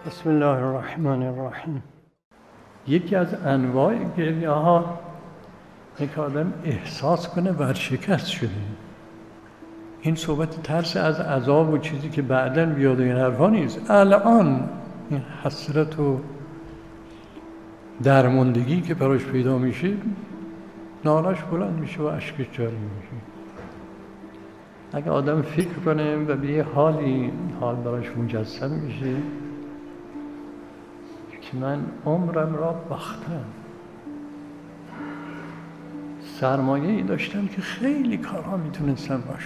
بسم الله الرحمن الرحیم. یکی از انواع گریه ها اینه که آدم احساس کنه ورشکست شده. این صحبت ترس از عذاب و چیزی که بعداً بیاد و این حرفا نیست. الان این حسرت و درماندگی که براش پیدا میشه، نالاش بلند میشه و اشکش جاری میشه. اگه آدم فکر کنه و به یه حالی حال براش مجسم میشه که من عمرم را باختم، سرمایه‌ای داشتم که خیلی کارها میتونستم باش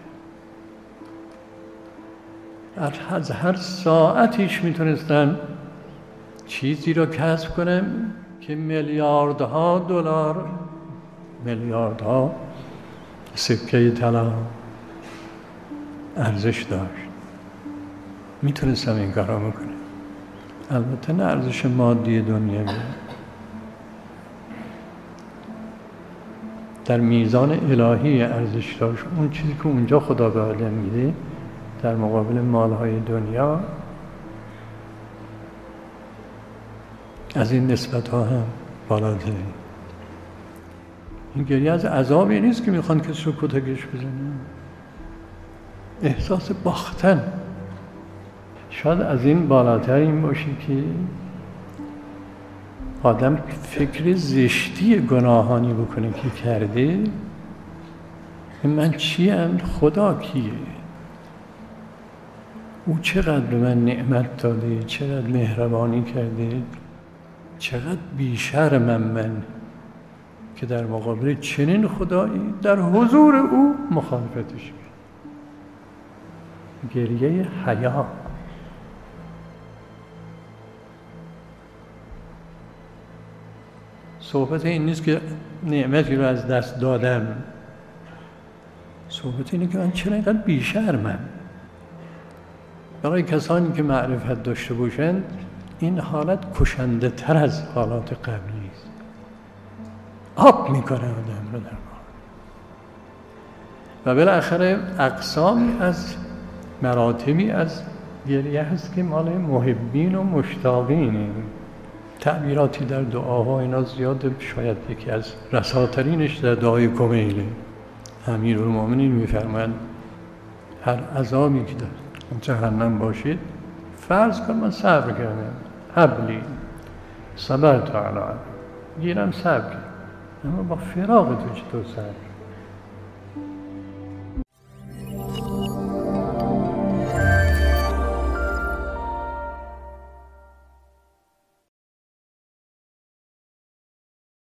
بکنم، از هر ساعتیش میتونستم چیزی را کسب کنم که میلیاردها دلار، میلیاردها سکه طلا ارزش داشت. میتونستم این کارا بکنم. البته نه ارزش مادی دنیوی، در میزان الهی ارزش داشت. اون چیزی که اونجا خدا به آدم میده در مقابل مالهای دنیا از این نسبت ها هم بالاتره. این گریه از عذابی نیست که میخوان کسی رو کتکش بزنن، احساس باختن. شاید از این بالاتر این باشه که آدم فکر زشتی گناهانی بکنه که کرده. من چیم؟ خدا کیه؟ او چقدر به من نعمت داده، چقدر مهربانی کرده، چقدر بیشرمم من که در مقابل چنین خدایی در حضور او مخالفتش میکنم. گریه حیا. صحبت این نیست که نعمتی رو از دست دادم، صحبت اینه که من چرا اینقدر بیشرمم. برای کسانی که معرفت داشته باشند این حالت کشنده تر از حالات قبلی است. آب میکنه آدم رو در حال. و بالاخره اقسامی از مراتبی از گریه هست که مال محبین و مشتاقینه. تعبیراتی در دعاها اینا زیاده، شاید یکی از رساترینش در دعای کمیله. امیرالمومنین میفرمایند هر عذابی که در جهنم باشید فرض کن من صبر کردم، حبلی صبرت علی، گیرم صبر کردم، اما با فراق تو چطور صبر